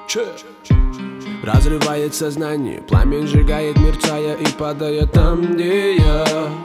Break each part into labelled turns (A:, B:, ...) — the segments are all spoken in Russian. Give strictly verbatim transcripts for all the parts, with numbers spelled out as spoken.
A: Че? Разрывает сознание, пламень сжигает, мерцая и падая там, где я.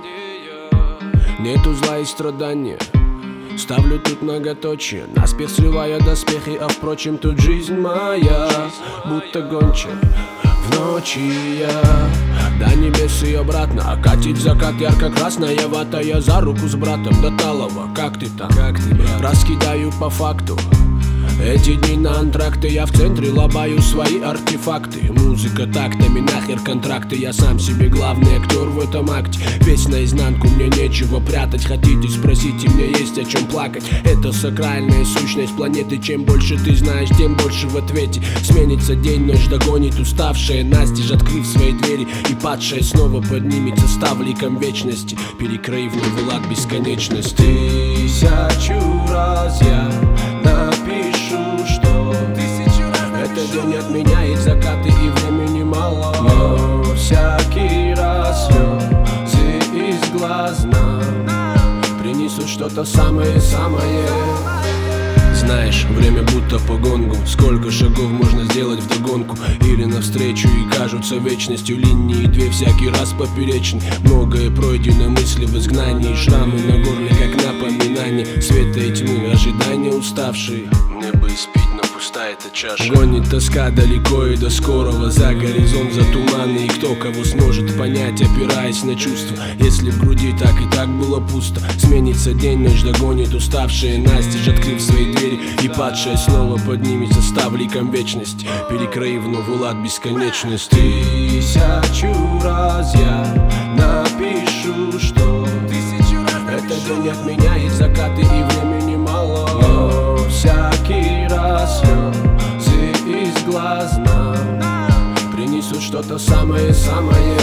A: Нету зла и страдания, ставлю тут многоточие, наспех срывая доспехи, а впрочем тут жизнь моя, будто гончая в ночи я. До небес и обратно, а катит закат ярко-красная, ватая за руку с братом до Талова. Как ты там? Как ты, брат? Раскидаю по факту эти дни на антракты, я в центре лобаю свои артефакты. Музыка тактами, нахер контракты, я сам себе главный актер в этом акте. Весь наизнанку, мне нечего прятать. Хотите, спросите, мне есть о чем плакать. Это сакральная сущность планеты. Чем больше ты знаешь, тем больше в ответе. Сменится день, ночь догонит уставшая настежь, открыв свои двери, и падшая снова поднимется ставликом вечности, перекроив новый лад бесконечности. Тысячу раз я напишу, что этот день отменяет закаты и времени мало. Но всякий раз слезы из глаз нам принесут что-то самое-самое. Знаешь, время будто по гонгу, сколько шагов можно сделать вдогонку или навстречу, и кажутся вечностью линии две всякий раз поперечны. Многое пройдено, мысли в изгнании, шрамы на горле, как напоминание света и тьмы, ожидания уставшие. Мне бы испить, но пуста эта чаша. Гонит тоска далеко и до скорого, за горизонт, за туманы, и кто кого сможет понять, опираясь на чувства, если в груди так и так было пусто. Сменится день, ночь догонит уставшие настежь, открыв свои двери, и падшая снова поднимется ставликом вечности, перекроив новый лад бесконечности. Тысячу раз я напишу, что этот день отменяет закаты и времени мало. Но всякий раз слезы из глаз нам принесут что-то самое-самое.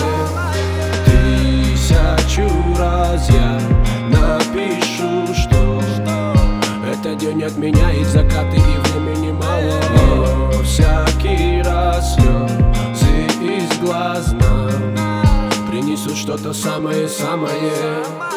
A: Тысячу раз я напишу, что этот день отменяет закаты и времени мало. Но всякий раз слезы из глаз нам принесут что-то самое-самое.